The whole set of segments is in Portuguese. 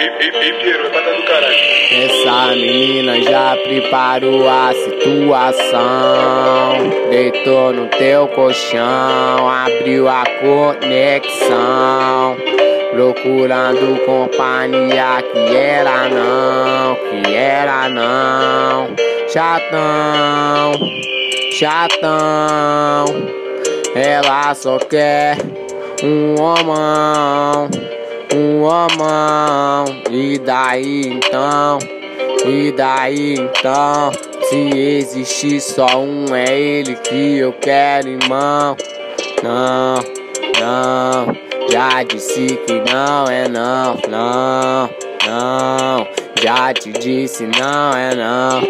Piero, é batata do caralho. Essa menina já preparou a situação. Deitou no teu colchão, abriu a conexão. Procurando companhia que era não. Chatão, chatão. Ela só quer um homão. E daí então? Se existe só um, é ele que eu quero, irmão. Não, já disse que não é não. Já te disse não é não.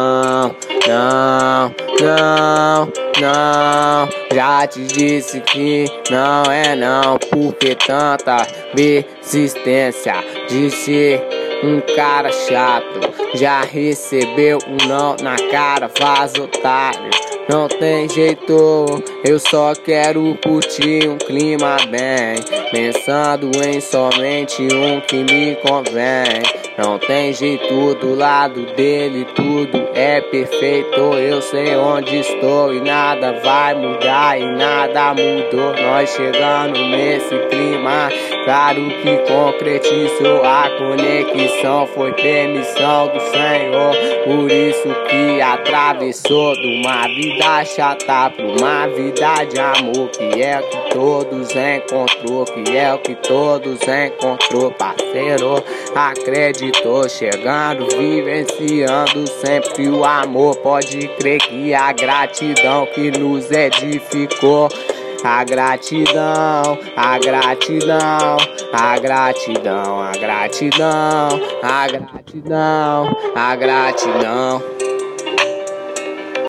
Já te disse que não é não. Por que tanta persistência de ser um cara chato? Já recebeu um não na cara, vaza otário. Não tem jeito, eu só quero curtir um clima bem, pensando em somente um que me convém. Não tem jeito, do lado dele tudo é perfeito. Eu sei onde estou e nada vai mudar e nada mudou. Nós chegando nesse clima, claro que concretizou a conexão. Foi permissão do Senhor, por isso que atravessou de uma vida chata pra uma vida de amor, que é o que todos encontrou, parceiro. Acreditou, chegando, vivenciando sempre o amor. Pode crer que a gratidão que nos edificou. A gratidão.